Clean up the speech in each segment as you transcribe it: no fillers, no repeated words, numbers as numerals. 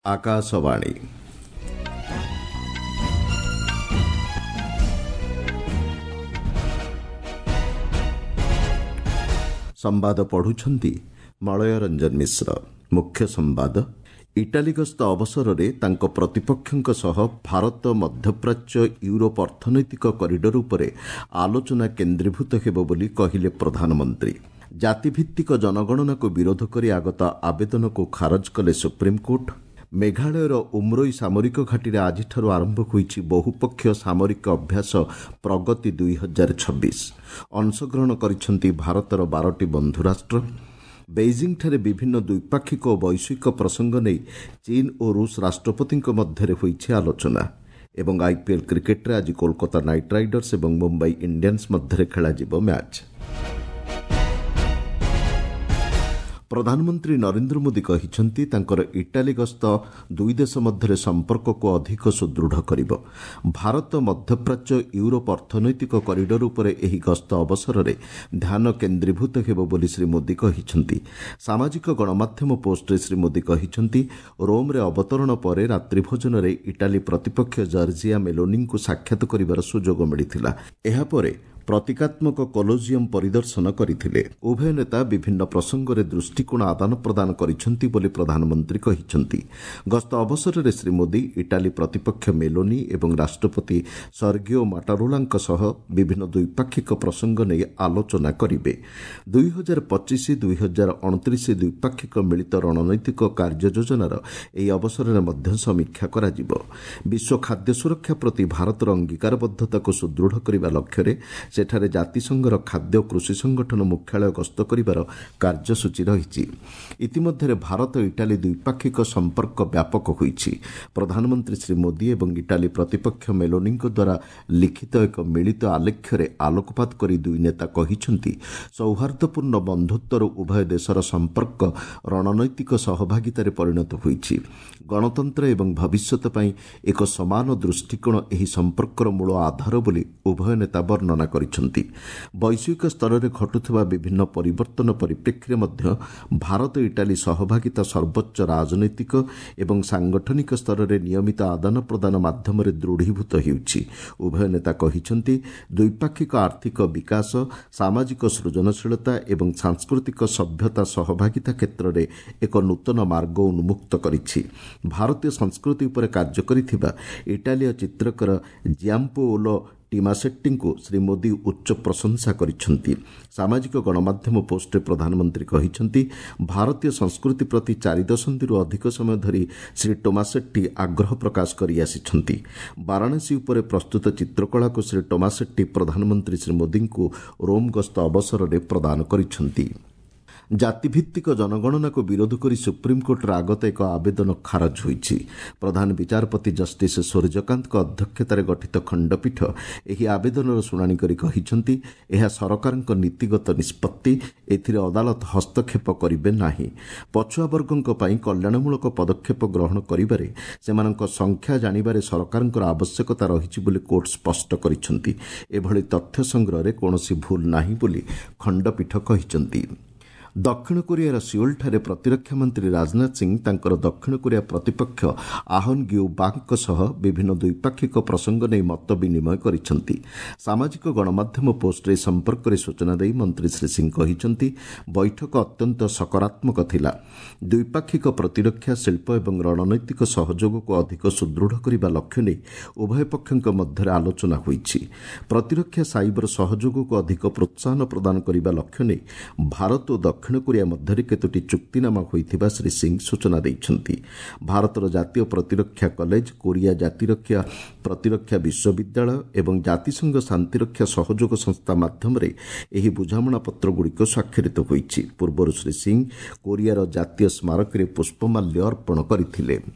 आकाशवाणी संवाद पढ़ुछंती मलय रंजन मिश्र। मुख्य संवाद इटाली गस्त अवसर में तांको प्रतिपक्षों सह भारत मध्यप्राच्य यूरोप अर्थनैतिक कॉरिडोर उपरे आलोचना केन्द्रीभूत हेबो बोली कहिले प्रधानमंत्री। जातिभित्तिक जनगणना को विरोध करी आगत आवेदन को खारज कले सुप्रीमकोर्ट। मेघालयर उमरोई सामरिक घाटी आज आरंभ होईछि बहुपक्षीय सामरिक अभ्यास प्रगति 2026। अंशग्रहण करिसेंति भारतर 12टी बंधु राष्ट्र। बेजिंग ठारे विभिन्न द्विपाक्षिक और वैश्विक प्रसंग नहीं चीन और रूस राष्ट्रपति मध्य होईछि आलोचना। एवं आईपीएल क्रिकेट रे आज कोलकाता नाइट राइडर्स और मुंबई इंडियंस मध्य खेलाजिबो मैच। प्रधानमंत्री नरेंद्र मोदी कहिसेंति तांकर इटाली गस्त दुई देश मध्य संपर्क को अधिक सुदृढ़ करिबो। भारत मध्यप्राच्य यूरोप अर्थनैतिक कॉरिडोर उपरे एही गस्त अवसर में ध्यान केन्द्रीभूत हेबो बोली श्री मोदी कहिसेंति। सामाजिक गणमाध्यम पोस्ट रे श्री मोदी कहिसेंति रोम रे अवतरण पर रात्रि भोजन रे इटाली प्रतिपक्ष जॉर्जिया मेलोनी को साक्षात करिवार सुजोग मिलिथिला। एहा परे प्रतीकात्मक कोलोजियम परिदर्शन करथिले। उभय नेता विभिन्न प्रसंग रे दृष्टिकोण आदान प्रदान करिसेंति बोली प्रधानमंत्री कहिसेंति। गस्त अवसर में श्री मोदी इटाली प्रतिपक्ष मेलोनी एवं राष्ट्रपति सर्गियो माटारोलांक सह विभिन्न द्विपाक्षिक प्रसंग नहीं आलोचना करिवे। 2025-2029 द्विपाक्षिक मिलित रणनैतिक कार्य योजनार एही अवसर में मध्य समीक्षा कराजिबो। विश्व खाद्य सुरक्षा प्रति भारतर अंगीकारबद्धता को सुदृढ़ करने लक्ष्य सेठारे जातिसंघर खाद्य कृषि संगठन मुख्यालय गस्त करिवार कार्यसूची रहिछि। इतिमध्ये भारत इटाली द्विपाक्षिक संपर्क व्यापक होईछि। प्रधानमंत्री श्री मोदी एवं इटाली प्रतिपक्ष मेलोनी द्वारा लिखित एक मिलित आलेख्य आलोकपात करी दुई नेता कहिसेंति सौहार्दपूर्ण बंधुत्वर उभय देशर संपर्क रणनैतिक सहभागितार परिणत होईछि। गणतंत्र एवं भविष्यत पई एक समान दृष्टिकोण एही संपर्कर मूल आधार बोली उभय नेता वर्णना କରିଛନ୍ତି। वैश्विक स्तर में घटुଥିବା विभिन्न परिवर्तन परिप्रेक्षी मध्य भारत इटाली सहभागिता सर्वोच्च राजनैतिक एवं सांगठनिक स्तर में नियमित आदान प्रदान माध्यम दृढ़ीभूत होउछि। उभय नेता कहिसेंति द्विपाक्षिक आर्थिक विकास सामाजिक सृजनशीलता एवं सांस्कृतिक सभ्यता सहभागिता क्षेत्र में एक नूतन मार्ग उन्मुक्त करिछि। भारतीय संस्कृति उपर कार्य करिथिबा इटालीय चित्रकर जियाम्पोलो टिमासेट्टी को श्री मोदी उच्च प्रशंसा करिसेंति। सामाजिक गणमाध्यम पोस्ट प्रधानमंत्री कहिसेंति भारतीय संस्कृति प्रति 4 दशंधि अधिक समय धरी श्री टोमासेट्टी आग्रह प्रकाश करि आसिछंति। वाराणसी उपरे प्रस्तुत चित्रकला को श्री टोमासेट्टी प्रधानमंत्री श्री मोदी को रोम गस्त अवसर में प्रदान करिसेंति। जातिभित्तिक जनगणना को विरोध करी सुप्रीमकोर्ट आगत एक आवेदन खारज होईछि। प्रधान विचारपति जस्टिस सूर्यकांत अध्यक्षतार गठित खंडपीठ एही आवेदनर शुणाणी करी कहिसेंति एहा सरकारक नीतिगत निष्पत्ति, एथिरे अदालत हस्तक्षेप करिबे नाही। पछुआ वर्गक पई कल्याणमूलक पदक्षेप ग्रहण करिबारे सेमानक संख्या जानिबारे सरकारक आवश्यकता रहिछि बोली कोर्ट स्पष्ट करिसेंति। एभली तथ्य संग्रह रे कोनोसी भूल नाही बोली खंडपीठ कहिसेंति। दक्षिण कोरियार सिओल ठारे प्रतिरक्षा मंत्री राजनाथ सिंह तांकर दक्षिण कोरिया प्रतिपक्ष आहन ग्यू बांग सह विभिन्न द्विपाक्षिक प्रसंग नहीं मत विनिमय करिसेंति। सामाजिक गणमाध्यम पोस्ट रे संपर्क रे सूचना देई मंत्री श्री सिंह कहिसेंति बैठक अत्यंत सकारात्मक थिला। द्विपाक्षिक प्रतिरक्षा शिल्प एवं रणनैतिक सहयोग को अधिक सुदृढ़ करने लक्ष्य नहीं उभय पक्षों मध्य आलोचना होईछि। प्रतिरक्षा साइबर सहयोग को अधिक प्रोत्साहन प्रदान करने लक्ष्य नहीं भारत और दक्षिण कोरिया मध्य केतोटी चुक्तिनामा होइथिबा श्री सिंह सूचना दैछंती। भारतर जातीय प्रतिरक्षा कॉलेज, कोरिया जातिरक्षा प्रतिरक्षा विश्वविद्यालय एवं जातिसंघ शांतिरक्षा सहयोग संस्था माध्यम एही बुझामणा पत्र गुड़िक स्वाक्षरित होईछि। पूर्व श्री सिंह कोरियार जातीय स्मारक रे पुष्पमाल्य अर्पण करथिले।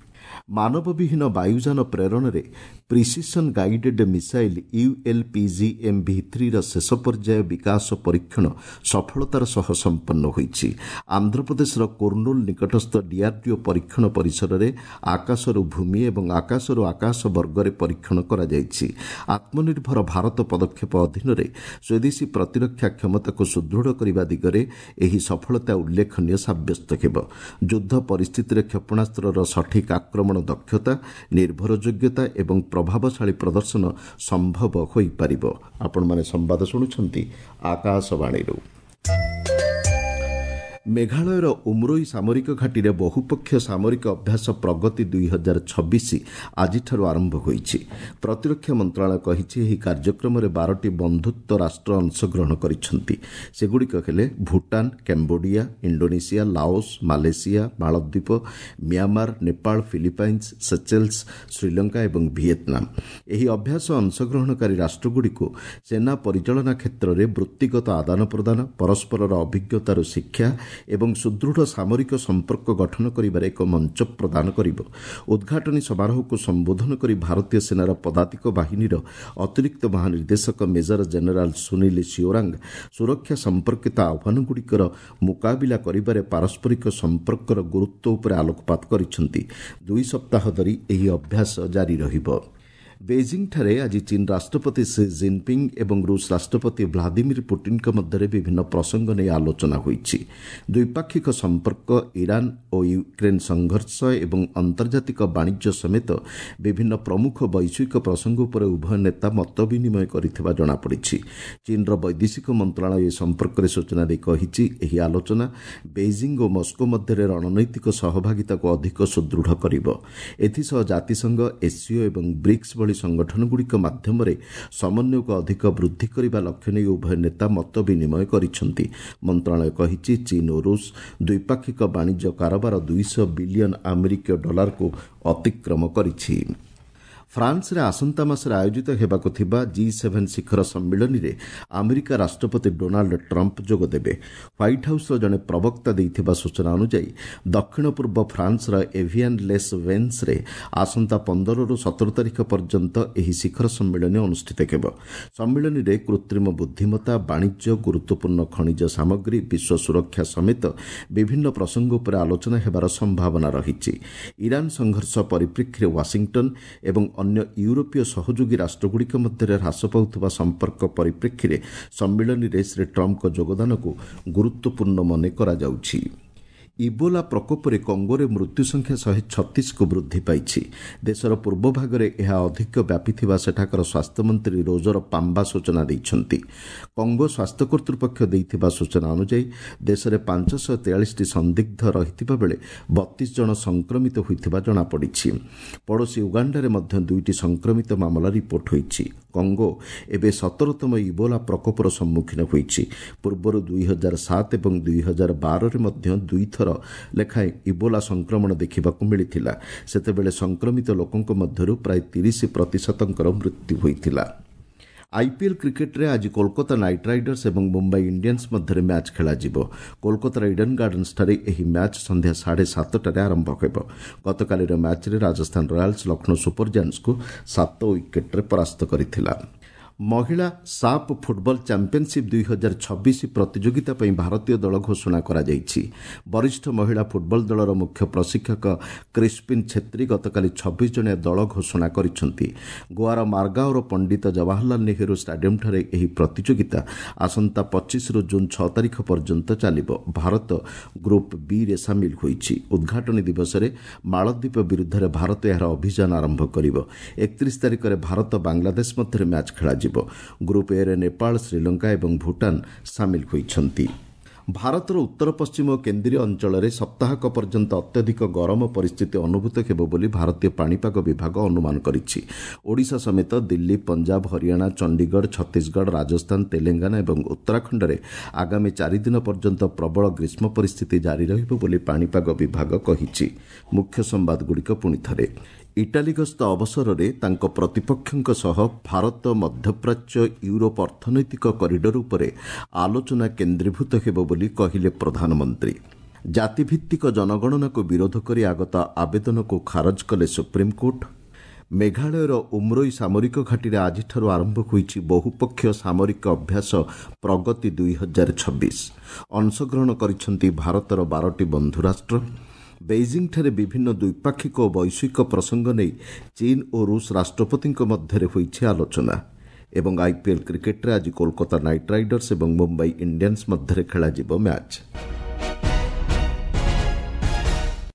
ମାନବବିହୀନ ବାୟୁଯାନ ପ୍ରେରଣରେ ପ୍ରିସିସନ୍ ଗାଇଡେଡ୍ ମିସାଇଲ୍ ULPGM-V3ର ଶେଷ ପର୍ଯ୍ୟାୟ ବିକାଶ ପରୀକ୍ଷଣ ସଫଳତାର ସହ ସମ୍ପନ୍ନ ହୋଇଛି। ଆନ୍ଧ୍ରପ୍ରଦେଶର କୁର୍ନୁଲ୍ ନିକଟସ୍ଥ DRDO ପରୀକ୍ଷଣ ପରିସରରେ ଆକାଶରୁ ଭୂମି ଏବଂ ଆକାଶରୁ ଆକାଶ ବର୍ଗରେ ପରୀକ୍ଷଣ କରାଯାଇଛି। ଆତ୍ମନିର୍ଭର ଭାରତ ପଦକ୍ଷେପ ଅଧୀନରେ ସ୍ୱଦେଶୀ ପ୍ରତିରକ୍ଷା କ୍ଷମତାକୁ ସୁଦୃଢ଼ କରିବା ଦିଗରେ ଏହି ସଫଳତା ଉଲ୍ଲେଖନୀୟ ସାବ୍ୟସ୍ତ ହେବ। ଯୁଦ୍ଧ ପରିସ୍ଥିତିରେ କ୍ଷେପଣାସ୍ତ୍ରର ସଠିକ୍ ଆକ୍ରମଣ ଦକ୍ଷତା, ନିର୍ଭରଯୋଗ୍ୟତା ଏବଂ ପ୍ରଭାବଶାଳୀ ପ୍ରଦର୍ଶନ ସମ୍ଭବ ହୋଇପାରିବ। ଆପଣମାନେ ସମ୍ବାଦ ଶୁଣୁଛନ୍ତି ଆକାଶବାଣୀରୁ। ମେଘାଳୟର ଉମରୋଇ ସାମରିକ ଘାଟିରେ ବହୁପକ୍ଷୀୟ ସାମରିକ ଅଭ୍ୟାସ ପ୍ରଗତି 2026 ଆଜିଠାରୁ ଆରମ୍ଭ ହୋଇଛି। ପ୍ରତିରକ୍ଷା ମନ୍ତ୍ରଣାଳୟ କହିଛି ଏହି କାର୍ଯ୍ୟକ୍ରମରେ 12ଟି ବନ୍ଧୁତ୍ୱ ରାଷ୍ଟ୍ର ଅଂଶଗ୍ରହଣ କରିଛନ୍ତି। ସେଗୁଡ଼ିକ ହେଲେ Bhutan, Cambodia, Indonesia, Laos, Malaysia, ମାଳଦ୍ୱୀପ, Myanmar, Nepal, Philippines, Seychelles, Sri Lanka ଏବଂ ଭିଏତନାମ। ଏହି ଅଭ୍ୟାସ ଅଂଶଗ୍ରହଣକାରୀ ରାଷ୍ଟ୍ରଗୁଡ଼ିକୁ ସେନା ପରିଚାଳନା କ୍ଷେତ୍ରରେ ବୃତ୍ତିଗତ ଆଦାନ ପ୍ରଦାନ, ପରସ୍ପରର ଅଭିଜ୍ଞତାରୁ ଶିକ୍ଷା ଏବଂ ସୁଦୃଢ଼ ସାମରିକ ସମ୍ପର୍କ ଗଠନ କରିବାରେ ଏକ ମଞ୍ଚ ପ୍ରଦାନ କରିବ। ଉଦ୍ଘାଟନୀ ସମାରୋହକୁ ସମ୍ବୋଧନ କରି ଭାରତୀୟ ସେନାର ପଦାତିକ ବାହିନୀର ଅତିରିକ୍ତ ମହାନିର୍ଦ୍ଦେଶକ ମେଜର ଜେନେରାଲ ସୁନୀଲ ଶିଓରାଙ୍ଗ ସୁରକ୍ଷା ସମ୍ପର୍କିତ ଆହ୍ୱାନଗୁଡ଼ିକର ମୁକାବିଲା କରିବାରେ ପାରସ୍ପରିକ ସମ୍ପର୍କର ଗୁରୁତ୍ୱ ଉପରେ ଆଲୋକପାତ କରିଛନ୍ତି। 2 ସପ୍ତାହ ଧରି ଏହି ଅଭ୍ୟାସ ଜାରି ରହିବ। ବେଜିଂଠାରେ ଆଜି ଚୀନ ରାଷ୍ଟ୍ରପତି ସି ଜିନପିଙ୍ଗ ଏବଂ ରୁଷ ରାଷ୍ଟ୍ରପତି ଭ୍ଲାଦିମିର ପୁଟିନଙ୍କ ମଧ୍ୟରେ ବିଭିନ୍ନ ପ୍ରସଙ୍ଗ ନେଇ ଆଲୋଚନା ହୋଇଛି। ଦ୍ୱିପାକ୍ଷିକ ସମ୍ପର୍କ, ଇରାନ ଓ ୟୁକ୍ରେନ ସଂଘର୍ଷ ଏବଂ ଆନ୍ତର୍ଜାତିକ ବାଣିଜ୍ୟ ସମେତ ବିଭିନ୍ନ ପ୍ରମୁଖ ବୈଶ୍ୱିକ ପ୍ରସଙ୍ଗ ଉପରେ ଉଭୟ ନେତା ମତ ବିନିମୟ କରିଥିବା ଜଣାପଡ଼ିଛି। ଚୀନର ବୈଦେଶିକ ମନ୍ତ୍ରଣାଳୟ ଏ ସମ୍ପର୍କରେ ସୂଚନା ଦେଇ କହିଛି, ଏହି ଆଲୋଚନା ବେଜିଂ ଓ ମସ୍କୋ ମଧ୍ୟରେ ରଣନୈତିକ ସହଭାଗିତାକୁ ଅଧିକ ସୁଦୃଢ଼ କରିବ। ଏଥିସହ ଜାତିସଂଘ, ଏସ୍ସିଓ ଏବଂ ବ୍ରିକ୍ସ ଭଳି ସଂଗଠନଗୁଡ଼ିକ ମାଧ୍ୟମରେ ସମନ୍ୱୟକୁ ଅଧିକ ବୃଦ୍ଧି କରିବା ଲକ୍ଷ୍ୟ ନେଇ ଉଭୟ ନେତା ମତ ବିନିମୟ କରିଛନ୍ତି। ମନ୍ତ୍ରଣାଳୟ କହିଛି, ଚୀନ ଓ ରୁଷ ଦ୍ୱିପାକ୍ଷିକ ବାଣିଜ୍ୟ କାରବାର $200 ବିଲିୟନ ଆମେରିକୀୟ ଡଲାରକୁ ଅତିକ୍ରମ କରିଛି। ଫ୍ରାନ୍ସରେ ଆସନ୍ତା ମାସରେ ଆୟୋଜିତ ହେବାକୁ ଥିବା G7 ଶିଖର ସମ୍ମିଳନୀରେ ଆମେରିକା ରାଷ୍ଟ୍ରପତି ଡୋନାଲ୍ଡ ଟ୍ରମ୍ପ ଯୋଗଦେବେ। ହ୍ୱାଇଟ୍ ହାଉସ୍ର ଜଣେ ପ୍ରବକ୍ତା ଦେଇଥିବା ସୂଚନା ଅନୁଯାୟୀ ଦକ୍ଷିଣ ପୂର୍ବ ଫ୍ରାନ୍ସର ଏଭିଆନ୍ ଲେସ୍ ଭେନ୍ସରେ ଆସନ୍ତା 15ରୁ 17 ତାରିଖ ପର୍ଯ୍ୟନ୍ତ ଏହି ଶିଖର ସମ୍ମିଳନୀ ଅନୁଷ୍ଠିତ ହେବ। ସମ୍ମିଳନୀରେ କୃତ୍ରିମ ବୁଦ୍ଧିମତ୍ତା, ବାଣିଜ୍ୟ, ଗୁରୁତ୍ୱପୂର୍ଣ୍ଣ ଖଣିଜ ସାମଗ୍ରୀ, ବିଶ୍ୱ ସୁରକ୍ଷା ସମେତ ବିଭିନ୍ନ ପ୍ରସଙ୍ଗ ଉପରେ ଆଲୋଚନା ହେବାର ସମ୍ଭାବନା ରହିଛି। ଇରାନ ସଂଘର୍ଷ ପରିପ୍ରେକ୍ଷୀରେ ୱାଶିଂଟନ ଏବଂ ଅନ୍ୟ ୟୁରୋପୀୟ ସହଯୋଗୀ ରାଷ୍ଟ୍ରଗୁଡ଼ିକ ମଧ୍ୟରେ ହ୍ରାସ ପାଉଥିବା ସମ୍ପର୍କ ପରିପ୍ରେକ୍ଷୀରେ ସମ୍ମିଳନୀରେ ଶ୍ରୀ ଟ୍ରମ୍ପଙ୍କ ଯୋଗଦାନକୁ ଗୁରୁତ୍ୱପୂର୍ଣ୍ଣ ମନେ କରାଯାଉଛି। ଇବୋଲା ପ୍ରକୋପରେ କଙ୍ଗୋରେ ମୃତ୍ୟୁସଂଖ୍ୟା 136କୁ ବୃଦ୍ଧି ପାଇଛି। ଦେଶର ପୂର୍ବ ଭାଗରେ ଏହା ଅଧିକ ବ୍ୟାପିଥିବା ସେଠାକାର ସ୍ୱାସ୍ଥ୍ୟମନ୍ତ୍ରୀ ରୋଜର ପାମ୍ବା ସୂଚନା ଦେଇଛନ୍ତି। କଙ୍ଗୋ ସ୍ୱାସ୍ଥ୍ୟ କର୍ତ୍ତୃପକ୍ଷ ଦେଇଥିବା ସୂଚନା ଅନୁଯାୟୀ ଦେଶରେ 543ଟି ସନ୍ଦିଗ୍ଧ ରହିଥିବା ବେଳେ 32 ଜଣ ସଂକ୍ରମିତ ହୋଇଥିବା ଜଣାପଡ଼ିଛି। ପଡ଼ୋଶୀ ଉଗାଣ୍ଡାରେ ମଧ୍ୟ 2ଟି ସଂକ୍ରମିତ ମାମଲା ରିପୋର୍ଟ ହୋଇଛି। କଙ୍ଗୋ ଏବେ 17ତମ ଇବୋଲା ପ୍ରକୋପର ସମ୍ମୁଖୀନ ହୋଇଛି। ପୂର୍ବରୁ 2007 ଏବଂ 2012ରେ ମଧ୍ୟ 2 ଥର ଲେଖାଏଁ ଇବୋଲା ସଂକ୍ରମଣ ଦେଖିବାକୁ ମିଳିଥିଲା। ସେତେବେଳେ ସଂକ୍ରମିତ ଲୋକଙ୍କ ମଧ୍ୟରୁ ପ୍ରାୟ 30% ମୃତ୍ୟୁ ହୋଇଥିଲା। ଆଇପିଏଲ୍ କ୍ରିକେଟରେ ଆଜି କୋଲକାତା ନାଇଟ୍ ରାଇଡର୍ସ ଏବଂ ମୁମ୍ବାଇ ଇଣ୍ଡିଆନ୍ସ ମଧ୍ୟରେ ମ୍ୟାଚ୍ ଖେଳାଯିବ। କୋଲକାତାର ଇଡେନ୍ ଗାର୍ଡେନ୍ସଠାରେ ଏହି ମ୍ୟାଚ୍ ସନ୍ଧ୍ୟା 7:30ଟାରେ ଆରମ୍ଭ ହେବ। ଗତକାଲିର ମ୍ୟାଚ୍ରେ ରାଜସ୍ଥାନ ରୟାଲ୍ସ ଲକ୍ଷ୍ନୌ ସୁପର ଜାୟାଣ୍ଟସକୁ 7 ୱିକେଟ୍ରେ ପରାସ୍ତ କରିଥିଲା। ମହିଳା ସାଫ୍ ଫୁଟବଲ ଚାମ୍ପିୟନସିପ୍ 2026 ପ୍ରତିଯୋଗିତା ପାଇଁ ଭାରତୀୟ ଦଳ ଘୋଷଣା କରାଯାଇଛି। ବରିଷ୍ଠ ମହିଳା ଫୁଟବଲ ଦଳର ମୁଖ୍ୟ ପ୍ରଶିକ୍ଷକ କ୍ରିସ୍ପିନ୍ ଛେତ୍ରୀ ଗତକାଲି 26 ଜଣିଆ ଦଳ ଘୋଷଣା କରିଛନ୍ତି। ଗୋଆର ମାର୍ଗାଓର ପଣ୍ଡିତ ଜବାହରଲାଲ ନେହେରୁ ଷ୍ଟାଡିୟମଠାରେ ଏହି ପ୍ରତିଯୋଗିତା ଆସନ୍ତା 25ରୁ ଜୁନ୍ 6 ତାରିଖ ପର୍ଯ୍ୟନ୍ତ ଚାଲିବ। ଭାରତ ଗ୍ରୁପ୍ ବିରେ ସାମିଲ ହୋଇଛି। ଉଦ୍ଘାଟନୀ ଦିବସରେ ମାଳଦ୍ୱୀପ ବିରୁଦ୍ଧରେ ଭାରତ ଏହାର ଅଭିଯାନ ଆରମ୍ଭ କରିବ। 31 ତାରିଖରେ ଭାରତ ବାଂଲାଦେଶ ମଧ୍ୟରେ ମ୍ୟାଚ୍ ଖେଳାଯିବ। ଗ୍ରୁପ୍ ଏରେ ନେପାଳ, ଶ୍ରୀଲଙ୍କା ଏବଂ ଭୁଟାନ ସାମିଲ ହୋଇଛନ୍ତି। ଭାରତର ଉତ୍ତର ପଶ୍ଚିମ ଓ କେନ୍ଦ୍ରୀୟ ଅଞ୍ଚଳରେ ସପ୍ତାହକ ପର୍ଯ୍ୟନ୍ତ ଅତ୍ୟଧିକ ଗରମ ପରିସ୍ଥିତି ଅନୁଭୂତ ହେବ ବୋଲି ଭାରତୀୟ ପାଣିପାଗ ବିଭାଗ ଅନୁମାନ କରିଛି। ଓଡ଼ିଶା ସମେତ ଦିଲ୍ଲୀ, ପଞ୍ଜାବ, ହରିୟାଣା, ଚଣ୍ଡିଗଡ଼, ଛତିଶଗଡ଼, ରାଜସ୍ଥାନ, ତେଲେଙ୍ଗାନା ଏବଂ ଉତ୍ତରାଖଣ୍ଡରେ ଆଗାମୀ 4 ଦିନ ପର୍ଯ୍ୟନ୍ତ ପ୍ରବଳ ଗ୍ରୀଷ୍ମ ପରିସ୍ଥିତି ଜାରି ରହିବ ବୋଲି ପାଣିପାଗ ବିଭାଗ କହିଛି। ମୁଖ୍ୟ ସମ୍ବାଦଗୁଡ଼ିକ ପୁଣିଥରେ। ଇଟାଲୀ ଗସ୍ତ ଅବସରରେ ତାଙ୍କ ପ୍ରତିପକ୍ଷଙ୍କ ସହ ଭାରତ ମଧ୍ୟପ୍ରାଚ୍ୟ ୟୁରୋପ ଅର୍ଥନୈତିକ କରିଡର ଉପରେ ଆଲୋଚନା କେନ୍ଦ୍ରୀଭୂତ ହେବ ବୋଲି କହିଲେ ପ୍ରଧାନମନ୍ତ୍ରୀ। ଜାତିଭିତ୍ତିକ ଜନଗଣନାକୁ ବିରୋଧ କରି ଆଗତ ଆବେଦନକୁ ଖାରଜ କଲେ ସୁପ୍ରିମକୋର୍ଟ। ମେଘାଳୟର ଉମ୍ରୋଇ ସାମରିକ ଘାଟିରେ ଆଜିଠାରୁ ଆରମ୍ଭ ହୋଇଛି ବହୁପକ୍ଷୀୟ ସାମରିକ ଅଭ୍ୟାସ ପ୍ରଗତି 2026। ଅଂଶଗ୍ରହଣ କରିଛନ୍ତି ଭାରତର 12ଟି ବନ୍ଧୁ ରାଷ୍ଟ୍ର। ବେଇଜିଂଠାରେ ବିଭିନ୍ନ ଦ୍ୱିପାକ୍ଷିକ ଓ ବୈଶ୍ୱିକ ପ୍ରସଙ୍ଗ ନେଇ ଚୀନ ଓ ରୁଷ ରାଷ୍ଟ୍ରପତିଙ୍କ ମଧ୍ୟରେ ହୋଇଛି ଆଲୋଚନା। ଏବଂ ଆଇପିଏଲ୍ କ୍ରିକେଟରେ ଆଜି କୋଲକାତା ନାଇଟ୍ ରାଇଡର୍ସ ଏବଂ ମୁମ୍ବାଇ ଇଣ୍ଡିଆନ୍ସ ମଧ୍ୟରେ ଖେଳାଯିବ ମ୍ୟାଚ୍।